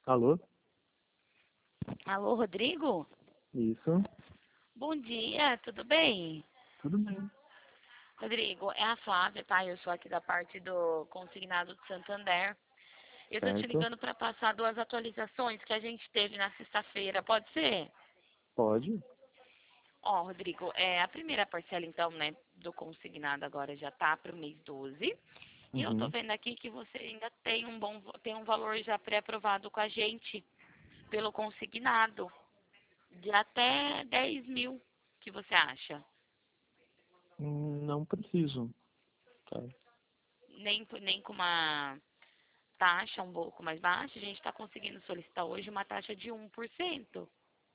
Alô? Alô, Rodrigo? Isso, Bom dia, tudo bem? tudo bem. Rodrigo, é a Flávia, tá? Eu sou aqui da parte do Consignado de Santander. Eu tô te Certo? ligando para passar duas atualizações que a gente teve na sexta-feira, pode ser? Pode? Ó, Rodrigo, a primeira parcela, então, né, do consignado agora já tá para o mês 12. E eu tô Uhum. vendo aqui que você ainda tem tem um valor já pré-aprovado com a gente pelo consignado de até 10 mil. O que você acha? Não preciso. Tá. Nem com uma taxa um pouco mais baixa, a gente está conseguindo solicitar hoje uma taxa de 1%,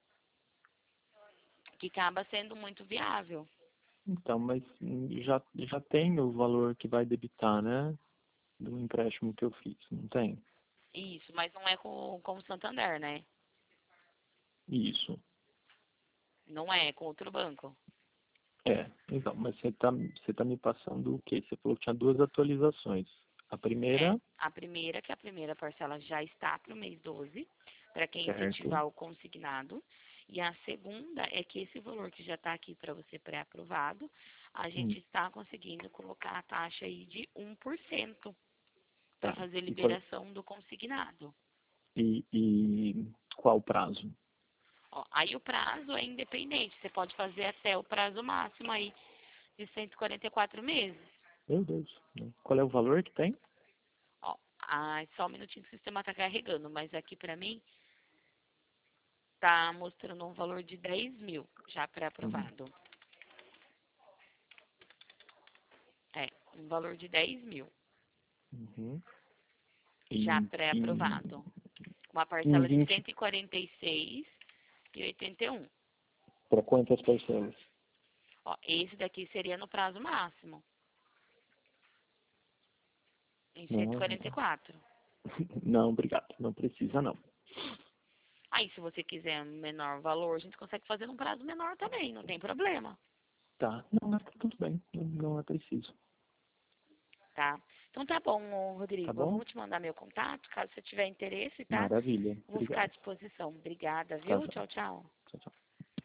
que acaba sendo muito viável. Então, mas já tem o valor que vai debitar, né? Do empréstimo que eu fiz, não tem? Isso, mas não é com o Santander, né? Isso. Não é com outro banco. É. Então, mas você tá me passando o quê? Você falou que tinha duas atualizações. A primeira, A primeira, que a primeira parcela já está para o mês 12, para quem certo? efetivar o consignado. E a segunda é que esse valor que já está aqui para você pré-aprovado, a Hum, gente está conseguindo colocar a taxa aí de 1% para tá. fazer E, qual- liberação do consignado. e qual o prazo? Ó, aí o prazo é independente, você pode fazer até o prazo máximo aí de 144 meses. Meu Deus. Né? Qual é o valor que tem? Ó, só um minutinho que o sistema está carregando, mas aqui para mim tá mostrando um valor de 10 mil já Hum, pré-aprovado. É, um valor de 10 mil uhum. já Em, em, pré-aprovado. Uma em parcela de 20 146,81. para quantas parcelas? Ó, esse daqui seria no prazo máximo, em cento e Não, quarenta e quatro. não, obrigado. Não precisa, não. Aí, se você quiser menor valor, a gente consegue fazer num prazo menor também, não tem problema, Tá. Não, mas tá tudo bem. Não é preciso. tá? Então tá bom, ô, Tá Rodrigo, eu bom? vou te mandar meu contato, caso você tiver interesse, tá? Maravilha. Vou ficar à Obrigado. disposição. Obrigada, Tá, viu? já. Tchau, tchau. Tchau, tchau.